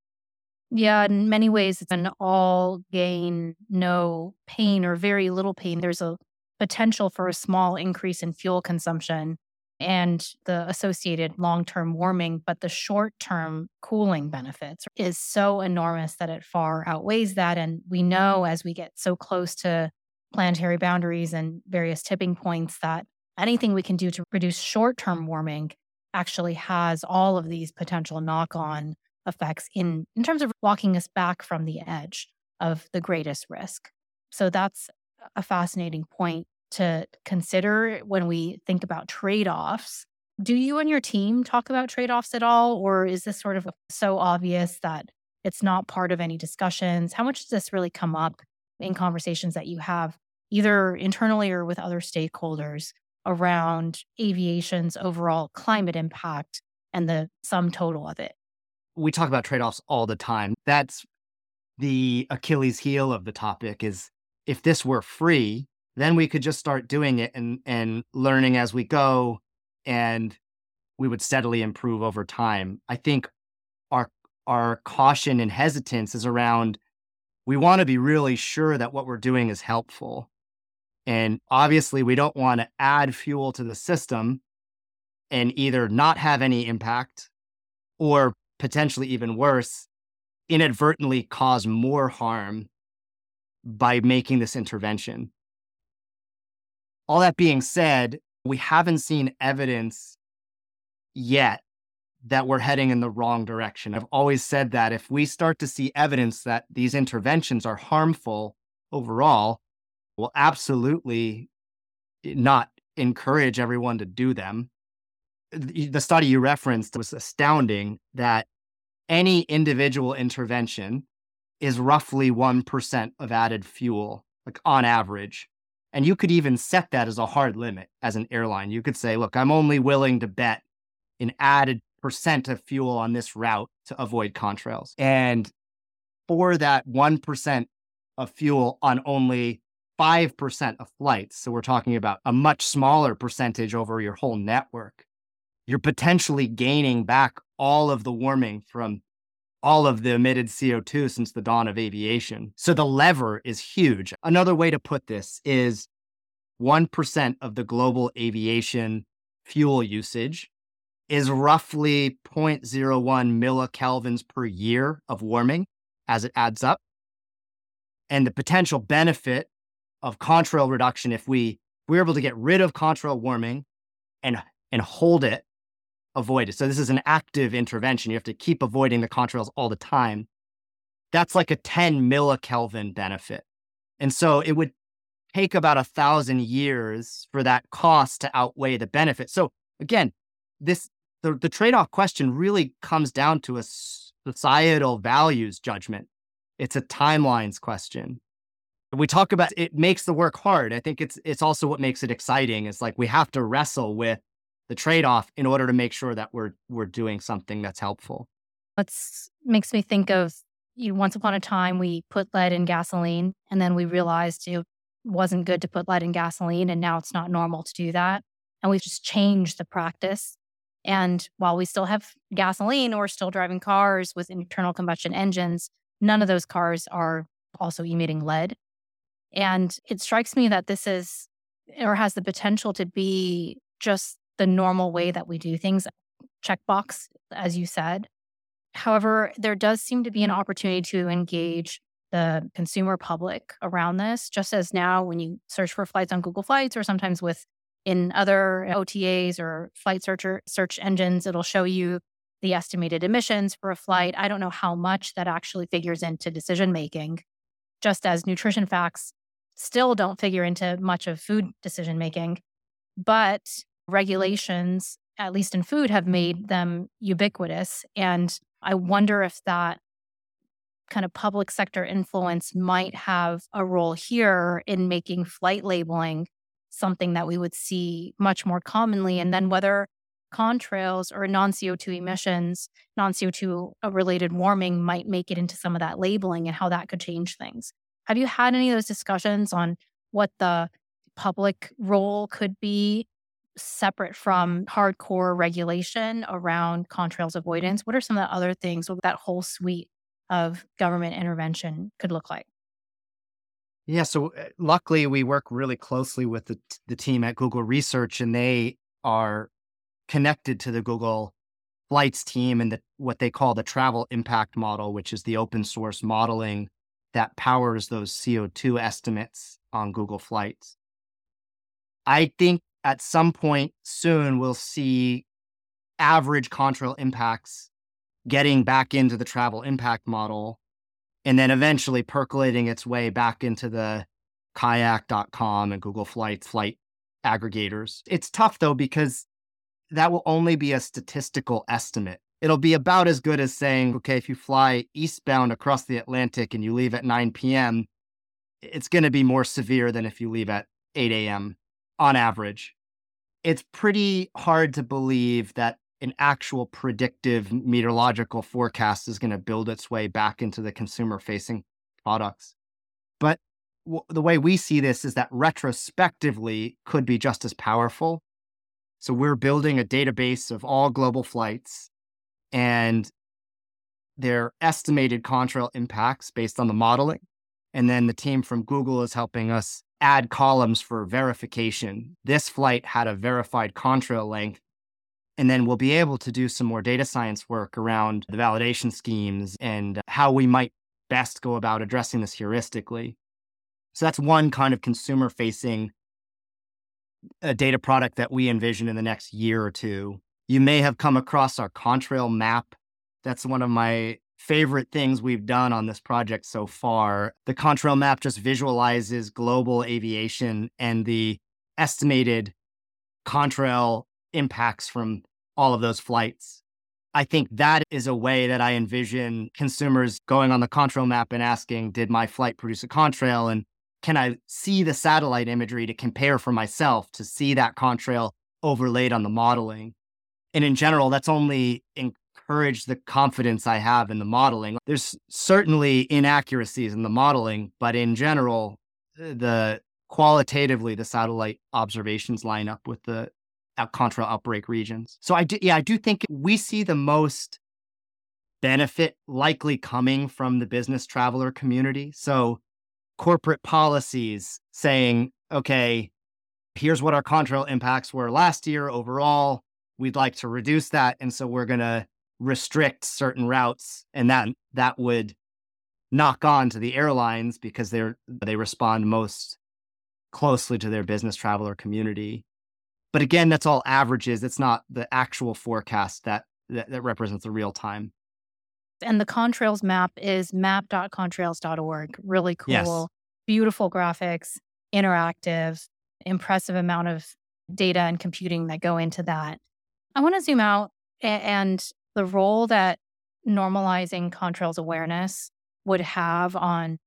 Yeah, in many ways, it's an all gain, no pain or very little pain. There's a potential for a small increase in fuel consumption and the associated long term warming, but the short term cooling benefits is so enormous that it far outweighs that. And we know as we get so close to planetary boundaries and various tipping points that anything we can do to reduce short term warming actually has all of these potential knock on effects in, in terms of walking us back from the edge of the greatest risk. So that's a fascinating point to consider when we think about trade-offs. Do you and your team talk about trade-offs at all, or is this sort of so obvious that it's not part of any discussions? How much does this really come up in conversations that you have either internally or with other stakeholders around aviation's overall climate impact and the sum total of it. We talk about trade-offs all the time. That's the Achilles heel of the topic is if this were free, then we could just start doing it and, and learning as we go, and we would steadily improve over time. I think our our caution and hesitance is around we want to be really sure that what we're doing is helpful. And obviously, we don't want to add fuel to the system and either not have any impact or potentially even worse, inadvertently cause more harm by making this intervention. All that being said, we haven't seen evidence yet that we're heading in the wrong direction. I've always said that if we start to see evidence that these interventions are harmful overall, we'll absolutely not encourage everyone to do them. The study you referenced was astounding that any individual intervention is roughly one percent of added fuel, like on average. And you could even set that as a hard limit as an airline. You could say, look, I'm only willing to bet an added percent of fuel on this route to avoid contrails. And for that one percent of fuel on only five percent of flights, so we're talking about a much smaller percentage over your whole network, you're potentially gaining back all of the warming from all of the emitted C O two since the dawn of aviation. So the lever is huge. Another way to put this is one percent of the global aviation fuel usage is roughly zero point zero one millikelvins per year of warming as it adds up. And the potential benefit of contrail reduction, if we we're able to get rid of contrail warming and, and hold it, avoid it. So this is an active intervention. You have to keep avoiding the contrails all the time. That's like a ten millikelvin benefit. And so it would take about a thousand years for that cost to outweigh the benefit. So again, this the, the trade-off question really comes down to a societal values judgment. It's a timelines question. We talk about it makes the work hard. I think it's it's also what makes it exciting. It's like we have to wrestle with the trade-off in order to make sure that we're we're doing something that's helpful. It's makes me think of you know, once upon a time we put lead in gasoline and then we realized it wasn't good to put lead in gasoline and now it's not normal to do that. And we've just changed the practice. And while we still have gasoline, we're still driving cars with internal combustion engines. None of those cars are also emitting lead. And it strikes me that this is or has the potential to be just the normal way that we do things, checkbox, as you said. However, there does seem to be an opportunity to engage the consumer public around this, just as now when you search for flights on Google Flights or sometimes with in other O T As or flight searcher search engines, it'll show you the estimated emissions for a flight. I don't know how much that actually figures into decision making, just as nutrition facts still don't figure into much of food decision making. But regulations, at least in food, have made them ubiquitous. And I wonder if that kind of public sector influence might have a role here in making flight labeling something that we would see much more commonly. And then whether contrails or non-C O two emissions, non-C O two related warming might make it into some of that labeling and how that could change things. Have you had any of those discussions on what the public role could be separate from hardcore regulation around contrails avoidance? What are some of the other things that whole suite of government intervention could look like? Yeah, so uh, luckily we work really closely with the, the team at Google Research, and they are connected to the Google Flights team and the, what they call the travel impact model, which is the open source modeling that powers those C O two estimates on Google Flights. I think at some point soon we'll see average contrail impacts getting back into the travel impact model and then eventually percolating its way back into the kayak dot com and Google Flights flight aggregators. It's tough though, because that will only be a statistical estimate. It'll be about as good as saying, okay, if you fly eastbound across the Atlantic and you leave at nine p.m., it's going to be more severe than if you leave at eight a.m. on average. it's pretty hard to believe that an actual predictive meteorological forecast is going to build its way back into the consumer-facing products. But w- the way we see this is that retrospectively could be just as powerful. So we're building a database of all global flights and their estimated contrail impacts based on the modeling. And then the team from Google is helping us add columns for verification. This flight had a verified contrail length. And then we'll be able to do some more data science work around the validation schemes and how we might best go about addressing this heuristically. So that's one kind of consumer-facing uh, data product that we envision in the next year or two. You may have come across our contrail map. That's one of my favorite things we've done on this project so far. The contrail map just visualizes global aviation and the estimated contrail impacts from all of those flights. I think that is a way that I envision consumers going on the contrail map and asking, did my flight produce a contrail? And can I see the satellite imagery to compare for myself to see that contrail overlaid on the modeling? And in general, that's only encouraged the confidence I have in the modeling. There's certainly inaccuracies in the modeling, but in general, the qualitatively, the satellite observations line up with the contrail outbreak regions. So I do, yeah, I do think we see the most benefit likely coming from the business traveler community. So corporate policies saying, okay, here's what our contrail impacts were last year overall. We'd like to reduce that. And so we're going to restrict certain routes. And that that would knock on to the airlines because they're they respond most closely to their business traveler community. But again, that's all averages. It's not the actual forecast that, that, that represents the real time. And the contrails map is map dot contrails dot org. Really cool, Yes. Beautiful graphics, interactive, impressive amount of data and computing that go into that. I want to zoom out a- and the role that normalizing contrails awareness would have on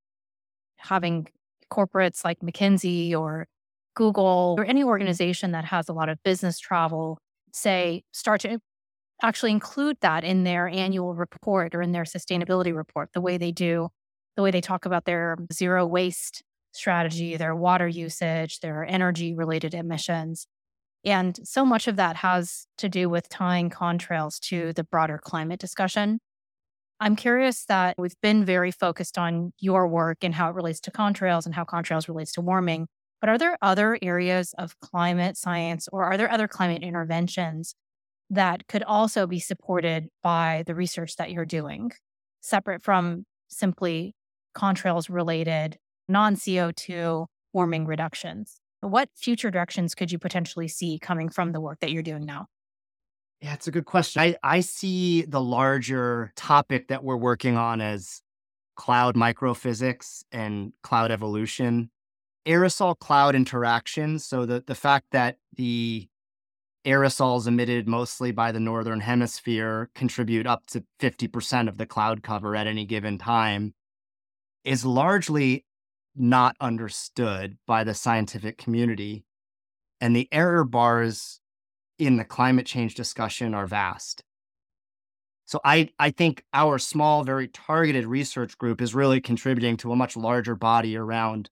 having corporates like McKinsey or Google or any organization that has a lot of business travel, say, start to actually include that in their annual report or in their sustainability report, the way they do, the way they talk about their zero waste strategy, their water usage, their energy related emissions. And so much of that has to do with tying contrails to the broader climate discussion. I'm curious that we've been very focused on your work and how it relates to contrails and how contrails relates to warming. But are there other areas of climate science or are there other climate interventions that could also be supported by the research that you're doing, separate from simply contrails related non C O two warming reductions? What future directions could you potentially see coming from the work that you're doing now? Yeah, it's a good question. I, I see the larger topic that we're working on as cloud microphysics and cloud evolution. Aerosol cloud interactions. So the, the fact that the aerosols emitted mostly by the northern hemisphere contribute up to fifty percent of the cloud cover at any given time is largely not understood by the scientific community. And the error bars in the climate change discussion are vast. So I, I think our small, very targeted research group is really contributing to a much larger body around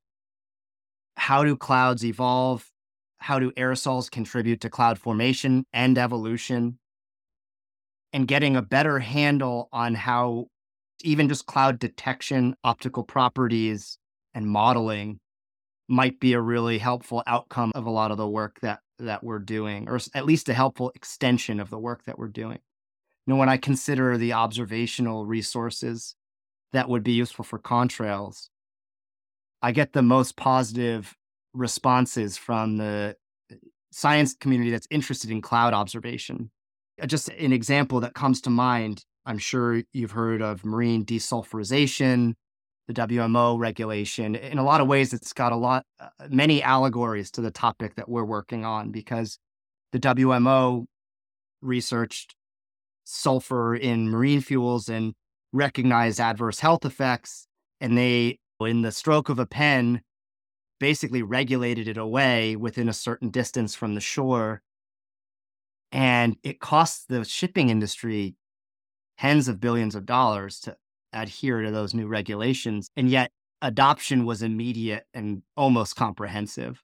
how do clouds evolve? How do aerosols contribute to cloud formation and evolution? And getting a better handle on how even just cloud detection, optical properties, and modeling might be a really helpful outcome of a lot of the work that, that we're doing, or at least a helpful extension of the work that we're doing. You know, when I consider the observational resources that would be useful for contrails, I get the most positive responses from the science community that's interested in cloud observation. Just an example that comes to mind, I'm sure you've heard of marine desulfurization, the W M O regulation. In a lot of ways, it's got a lot, uh, many allegories to the topic that we're working on because the W M O researched sulfur in marine fuels and recognized adverse health effects. And they, in the stroke of a pen, basically regulated it away within a certain distance from the shore. And it costs the shipping industry tens of billions of dollars to adhere to those new regulations. And yet adoption was immediate and almost comprehensive.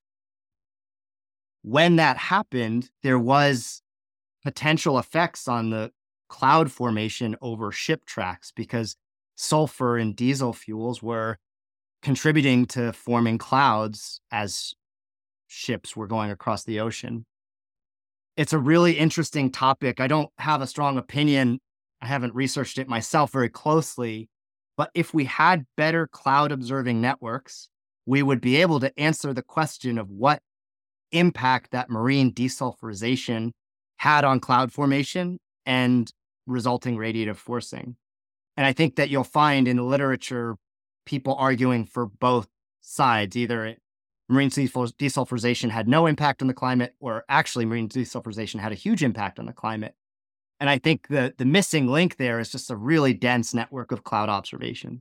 When that happened, there was potential effects on the cloud formation over ship tracks because sulfur and diesel fuels were contributing to forming clouds as ships were going across the ocean. It's a really interesting topic. I don't have a strong opinion. I haven't researched it myself very closely, but if we had better cloud observing networks, we would be able to answer the question of what impact that marine desulfurization had on cloud formation and resulting radiative forcing. And I think that you'll find in the literature people arguing for both sides, either marine desulfurization had no impact on the climate, or actually marine desulfurization had a huge impact on the climate. And I think the, the missing link there is just a really dense network of cloud observation.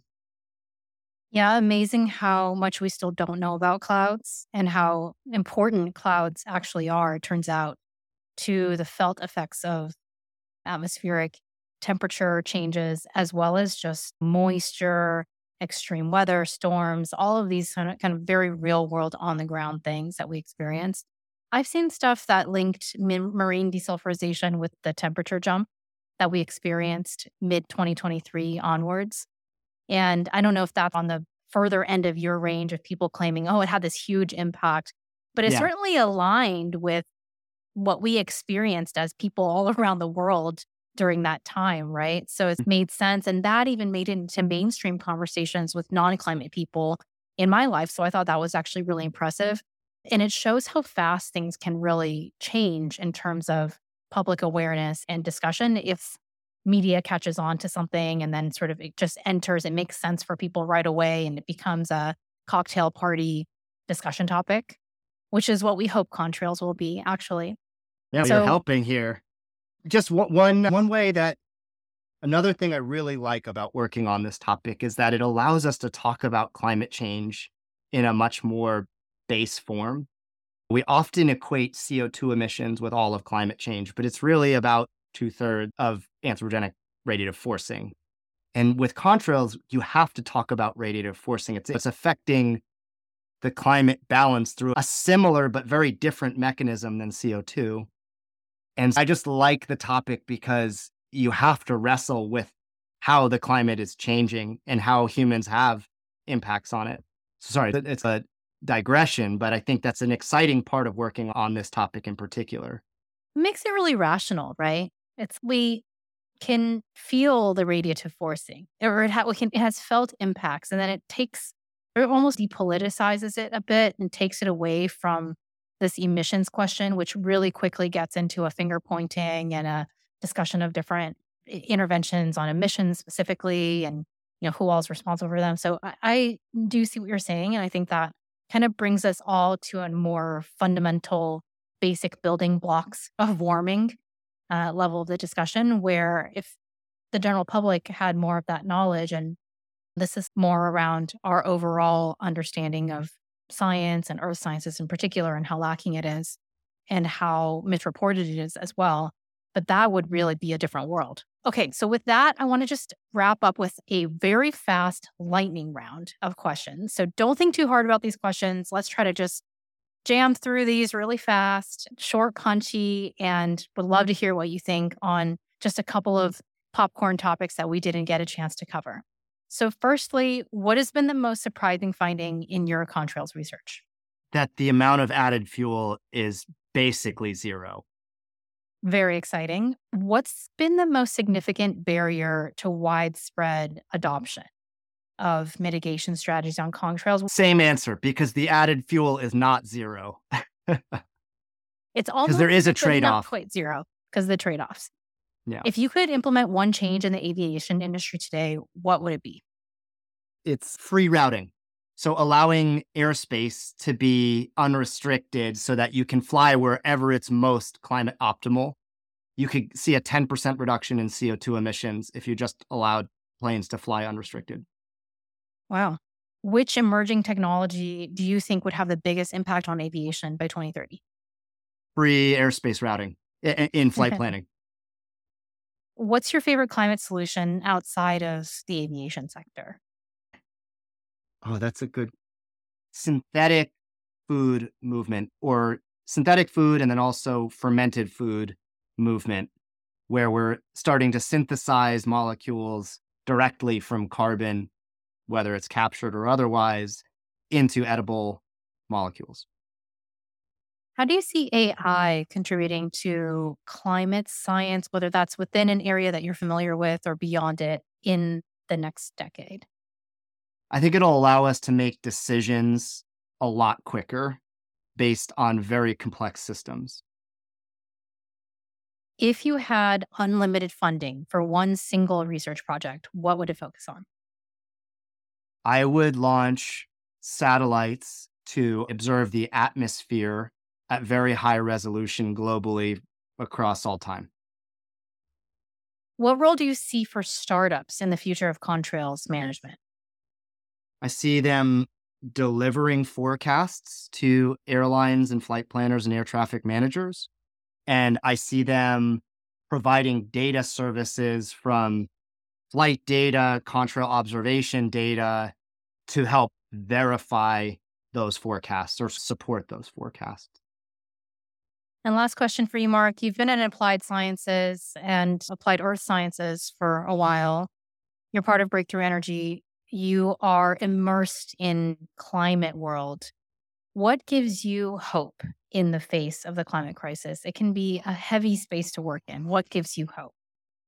Yeah, amazing how much we still don't know about clouds and how important clouds actually are, it turns out, to the felt effects of atmospheric temperature changes, as well as just moisture, extreme weather, storms, all of these kind of, kind of very real world on the ground things that we experience. I've seen stuff that linked min- marine desulfurization with the temperature jump that we experienced mid twenty twenty-three onwards. And I don't know if that's on the further end of your range of people claiming, oh, it had this huge impact, but it Yeah. certainly aligned with what we experienced as people all around the world during that time, right? So it made sense. And that even made it into mainstream conversations with non-climate people in my life. So I thought that was actually really impressive. And it shows how fast things can really change in terms of public awareness and discussion if media catches on to something and then sort of it just enters, it makes sense for people right away and it becomes a cocktail party discussion topic, which is what we hope Contrails will be, actually. Yeah, So- you're helping here. Just one, one, one way that, another thing I really like about working on this topic is that it allows us to talk about climate change in a much more base form. We often equate C O two emissions with all of climate change, but it's really about two thirds of anthropogenic radiative forcing. And with contrails, you have to talk about radiative forcing. It's, it's affecting the climate balance through a similar but very different mechanism than C O two. And I just like the topic because you have to wrestle with how the climate is changing and how humans have impacts on it. So sorry, it's a digression, but I think that's an exciting part of working on this topic in particular. It makes it really rational, right? It's we can feel the radiative forcing, or it, ha- we can, it has felt impacts, and then it takes, or it almost depoliticizes it a bit and takes it away from this emissions question, which really quickly gets into a finger pointing and a discussion of different interventions on emissions specifically, and you know who all is responsible for them. So I, I do see what you're saying, and I think that kind of brings us all to a more fundamental, basic building blocks of warming uh, level of the discussion, where if the general public had more of that knowledge, and this is more around our overall understanding of science and earth sciences in particular, and how lacking it is and how misreported it is as well, but that would really be a different world. Okay, so with that, I want to just wrap up with a very fast lightning round of questions. So don't think too hard about these questions. Let's try to just jam through these really fast, short, punchy, and would love to hear what you think on just a couple of popcorn topics that we didn't get a chance to cover. So firstly, what has been the most surprising finding in your contrails research? That the amount of added fuel is basically zero. Very exciting. What's been the most significant barrier to widespread adoption of mitigation strategies on contrails? Same answer, because the added fuel is not zero. It's almost there is a but not trade-off. quite zero because of the trade-offs. Yeah. If you could implement one change in the aviation industry today, what would it be? It's free routing. So allowing airspace to be unrestricted so that you can fly wherever it's most climate optimal. You could see a ten percent reduction in C O two emissions if you just allowed planes to fly unrestricted. Wow. Which emerging technology do you think would have the biggest impact on aviation by twenty thirty? Free airspace routing i- in flight Okay. planning. What's your favorite climate solution outside of the aviation sector? Oh, that's a good synthetic food movement or synthetic food and then also fermented food movement, where we're starting to synthesize molecules directly from carbon, whether it's captured or otherwise, into edible molecules. How do you see A I contributing to climate science, whether that's within an area that you're familiar with or beyond it in the next decade? I think it'll allow us to make decisions a lot quicker based on very complex systems. If you had unlimited funding for one single research project, what would it focus on? I would launch satellites to observe the atmosphere at very high resolution globally across all time. What role do you see for startups in the future of contrails management? I see them delivering forecasts to airlines and flight planners and air traffic managers. And I see them providing data services from flight data, contrail observation data to help verify those forecasts or support those forecasts. And last question for you, Mark. You've been in applied sciences and applied earth sciences for a while. You're part of Breakthrough Energy. You are immersed in climate world. What gives you hope in the face of the climate crisis? It can be a heavy space to work in. What gives you hope?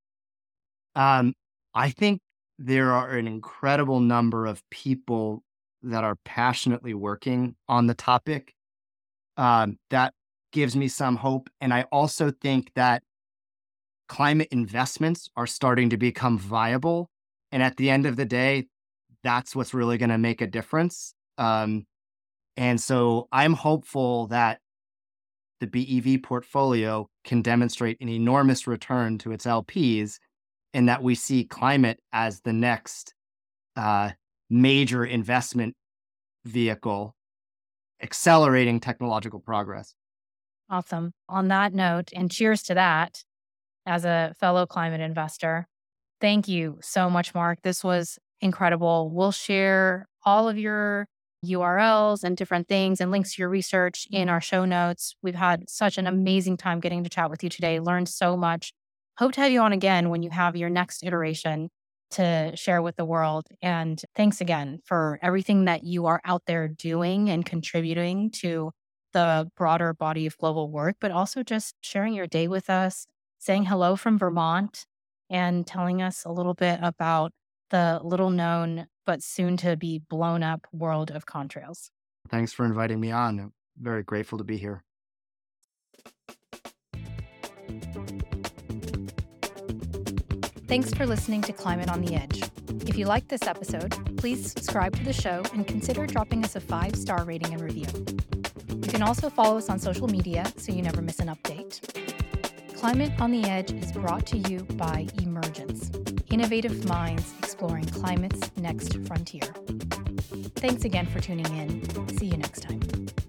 Um, I think there are an incredible number of people that are passionately working on the topic. Um, that gives me some hope. And I also think that climate investments are starting to become viable. And at the end of the day, that's what's really going to make a difference. Um, and so I'm hopeful that the B E V portfolio can demonstrate an enormous return to its L Ps and that we see climate as the next uh, major investment vehicle accelerating technological progress. Awesome. On that note, and cheers to that, as a fellow climate investor, thank you so much, Mark. This was incredible. We'll share all of your U R Ls and different things and links to your research in our show notes. We've had such an amazing time getting to chat with you today, learned so much. Hope to have you on again when you have your next iteration to share with the world. And thanks again for everything that you are out there doing and contributing to the broader body of global work, but also just sharing your day with us, saying hello from Vermont, and telling us a little bit about the little known but soon to be blown up world of contrails. Thanks for inviting me on. I'm very grateful to be here. Thanks for listening to Climate on the Edge. If you liked this episode, please subscribe to the show and consider dropping us a five-star rating and review. You can also follow us on social media so you never miss an update. Climate on the Edge is brought to you by Emergence, innovative minds exploring climate's next frontier. Thanks again for tuning in. See you next time.